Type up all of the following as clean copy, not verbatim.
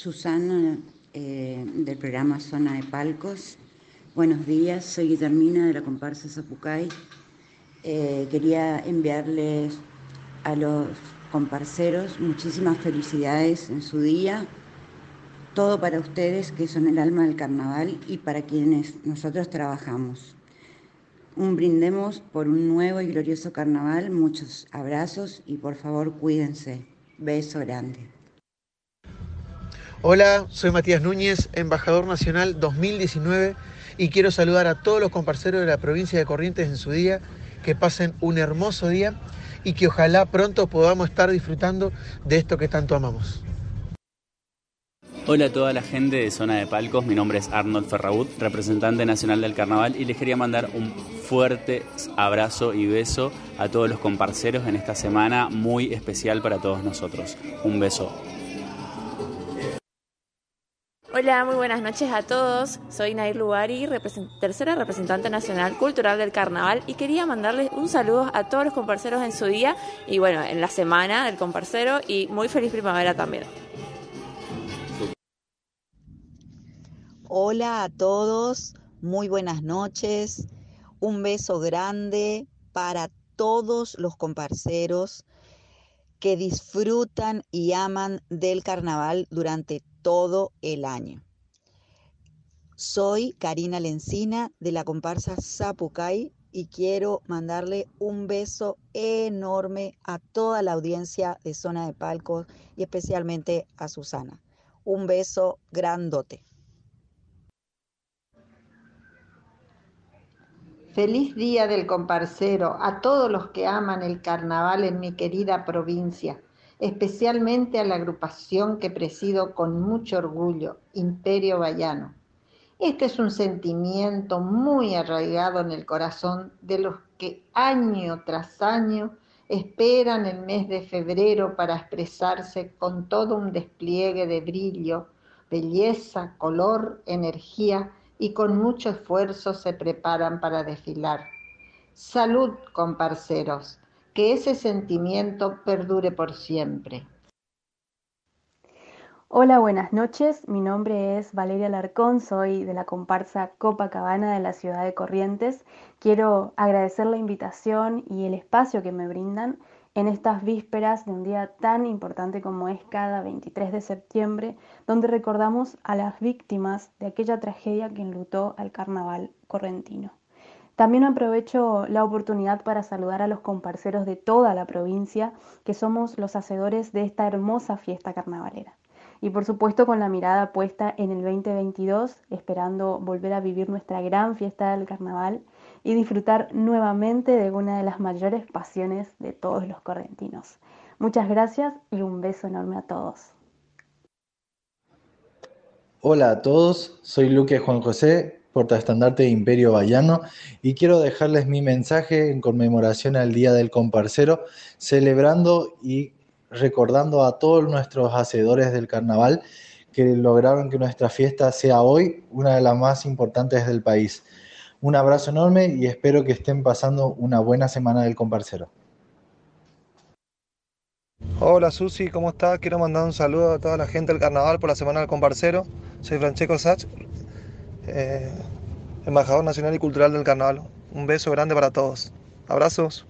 Susana, del programa Zona de Palcos. Buenos días, soy Guillermina de la comparsa Zapucay. Quería enviarles a los comparseros muchísimas felicidades en su día. Todo para ustedes, que son el alma del carnaval, y para quienes nosotros trabajamos. Un brindemos por un nuevo y glorioso carnaval, muchos abrazos y por favor cuídense. Beso grande. Hola, soy Matías Núñez, embajador nacional 2019, y quiero saludar a todos los comparseros de la provincia de Corrientes en su día, que pasen un hermoso día y que ojalá pronto podamos estar disfrutando de esto que tanto amamos. Hola a toda la gente de Zona de Palcos, mi nombre es Arnold Ferragut, representante nacional del carnaval, y les quería mandar un fuerte abrazo y beso a todos los comparseros en esta semana muy especial para todos nosotros. Un beso. Hola, muy buenas noches a todos. Soy Nair Lugari, tercera representante nacional cultural del carnaval, y quería mandarles un saludo a todos los comparseros en su día y bueno, en la semana del comparcero, y muy feliz primavera también. Hola a todos, muy buenas noches. Un beso grande para todos los comparseros que disfrutan y aman del carnaval durante todo el año. Soy Karina Lencina de la comparsa Zapucay y quiero mandarle un beso enorme a toda la audiencia de Zona de Palcos y especialmente a Susana. Un beso grandote. Feliz Día del Comparcero a todos los que aman el carnaval en mi querida provincia, especialmente a la agrupación que presido con mucho orgullo, Imperio Bayano. Este es un sentimiento muy arraigado en el corazón de los que año tras año esperan el mes de febrero para expresarse con todo un despliegue de brillo, belleza, color, energía, y con mucho esfuerzo se preparan para desfilar. Salud, comparseros, que ese sentimiento perdure por siempre. Hola, buenas noches. Mi nombre es Valeria Larcón, soy de la comparsa Copacabana de la ciudad de Corrientes. Quiero agradecer la invitación y el espacio que me brindan en estas vísperas de un día tan importante como es cada 23 de septiembre, donde recordamos a las víctimas de aquella tragedia que enlutó al carnaval correntino. También aprovecho la oportunidad para saludar a los comparseros de toda la provincia, que somos los hacedores de esta hermosa fiesta carnavalera. Y por supuesto con la mirada puesta en el 2022, esperando volver a vivir nuestra gran fiesta del carnaval y disfrutar nuevamente de una de las mayores pasiones de todos los correntinos. Muchas gracias y un beso enorme a todos. Hola a todos, soy Luque Juan José, portaestandarte de Imperio Bayano, y quiero dejarles mi mensaje en conmemoración al Día del Comparcero, celebrando y recordando a todos nuestros hacedores del carnaval que lograron que nuestra fiesta sea hoy una de las más importantes del país. Un abrazo enorme y espero que estén pasando una buena semana del Comparcero. Hola Susi, ¿cómo estás? Quiero mandar un saludo a toda la gente del carnaval por la semana del comparcero. Soy Francesco Sach, embajador nacional y cultural del carnaval. Un beso grande para todos. Abrazos.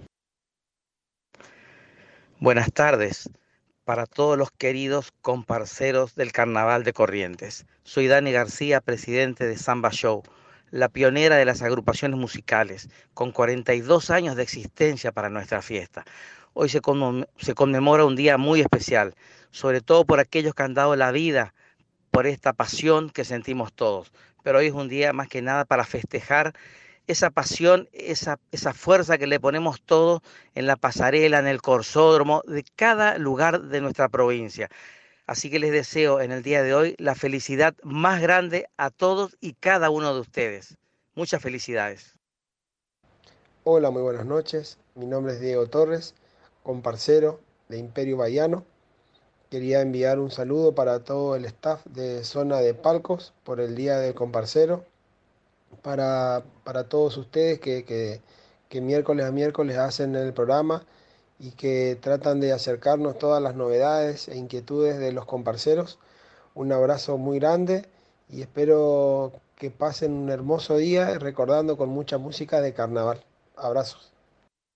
Buenas tardes para todos los queridos comparceros del Carnaval de Corrientes. Soy Dani García, presidente de Samba Show, la pionera de las agrupaciones musicales, con 42 años de existencia para nuestra fiesta. Hoy se conmemora un día muy especial, sobre todo por aquellos que han dado la vida por esta pasión que sentimos todos. Pero hoy es un día más que nada para festejar esa pasión, esa fuerza que le ponemos todos en la pasarela, en el corsódromo, de cada lugar de nuestra provincia. Así que les deseo en el día de hoy la felicidad más grande a todos y cada uno de ustedes. Muchas felicidades. Hola, muy buenas noches. Mi nombre es Diego Torres, comparcero de Imperio Bayano. Quería enviar un saludo para todo el staff de Zona de Palcos por el Día del Comparcero. Para todos ustedes que miércoles a miércoles hacen el programa y que tratan de acercarnos todas las novedades e inquietudes de los comparceros. Un abrazo muy grande y espero que pasen un hermoso día recordando con mucha música de carnaval. Abrazos.